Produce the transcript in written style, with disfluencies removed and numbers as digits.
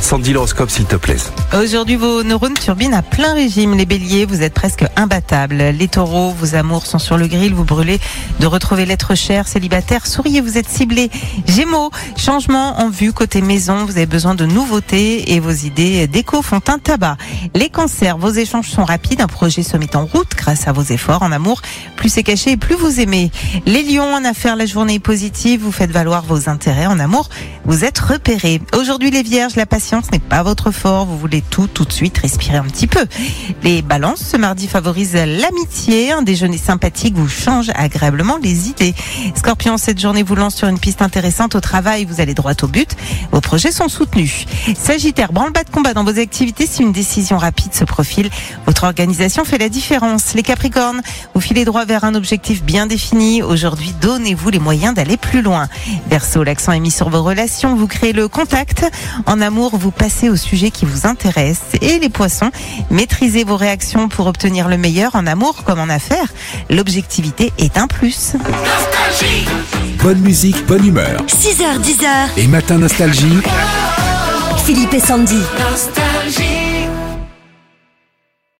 Sandy, l'horoscope, s'il te plaît. Aujourd'hui, vos neurones turbinent à plein régime. Les béliers, vous êtes presque imbattables. Les taureaux, vos amours sont sur le grill. Vous brûlez de retrouver l'être cher. Célibataire, souriez, vous êtes ciblés. Gémeaux, changement en vue côté maison. Vous avez besoin de nouveautés et vos idées déco font un tabac. Les cancers, vos échanges sont rapides. Un projet se met en route grâce à vos efforts. En amour, plus c'est caché et plus vous aimez. Les lions, en affaires, la journée est positive. Vous faites valoir vos intérêts. En amour, vous êtes repérés. Aujourd'hui, les vierges, la patience n'est pas votre fort. Vous voulez tout de suite, respirez un petit peu. Les balances, ce mardi favorise l'amitié. Un déjeuner sympathique vous change agréablement les idées. Scorpion, cette journée vous lance sur une piste intéressante au travail. Vous allez droit au but. Vos projets sont soutenus. Sagittaire, branle-bas de combat dans vos activités. Si une décision rapide se profile, votre organisation fait la différence. Les Capricornes, vous filez droit vers un objectif bien défini. Aujourd'hui, donnez-vous les moyens d'aller plus loin. Verseau, l'accent est mis sur vos relations. Vous créez le contact. En amour, vous passez au sujet qui vous intéresse. Et les Poissons, maîtrisez vos réactions pour obtenir le meilleur en amour comme en affaires. L'objectivité est un plus. Nostalgie. Bonne musique, bonne humeur. 6h, 10h. Et Matin Nostalgie. Philippe et Sandy. Nostalgie.